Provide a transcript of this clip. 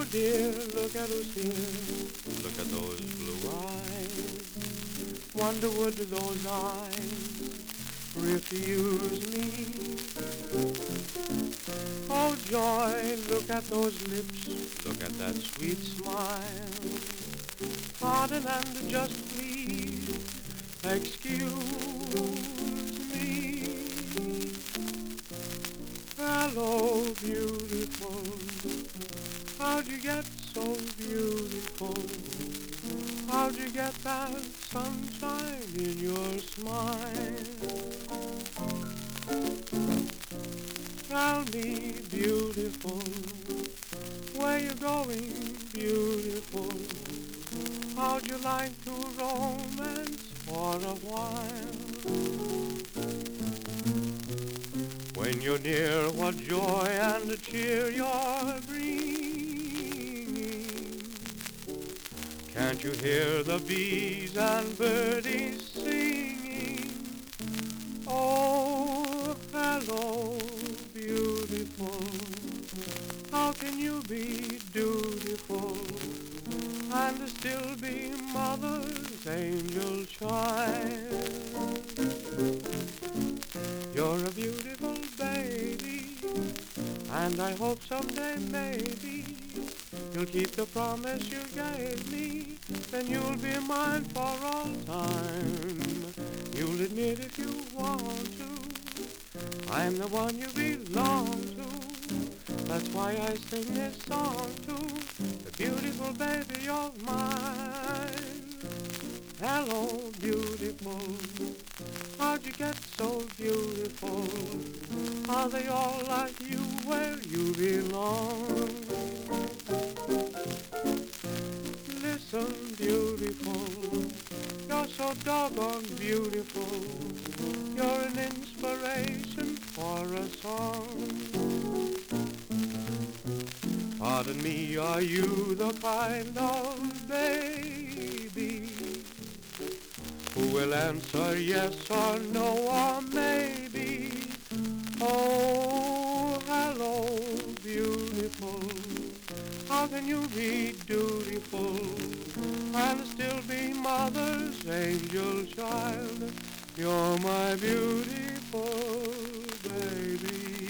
dear, look at who's here. Look at those blue eyes. Wonder would those eyes refuse me? Oh joy, look at those lips, look at that sweet smile. Pardon and just please excuse me. Hello, beautiful. How'd you get so beautiful? How'd you get that sunshine in your smile? Tell me, beautiful, where you going, beautiful? How'd you like to romance for a while? When you're near, what joy and cheer you're bringing. Can't you hear the bees and birdies singing? Oh, hello, beautiful. How can you be dutiful and still be mother's angel child? You're a beautiful baby, and I hope someday maybe you'll keep the promise you gave me. Then you'll be mine for all time. You'll admit if you want to, I'm the one you belong to. That's why I sing this song to the beautiful baby of mine. Hello, beautiful. How'd you get so beautiful? Are they all like you where you belong? Listen, beautiful, you're so doggone beautiful. You're an inspiration for a song. Pardon me, are you the kind of baby who will answer yes or no or maybe? Oh, hello, beautiful. How can you be dutiful and still be mother's angel child? You're my beautiful baby.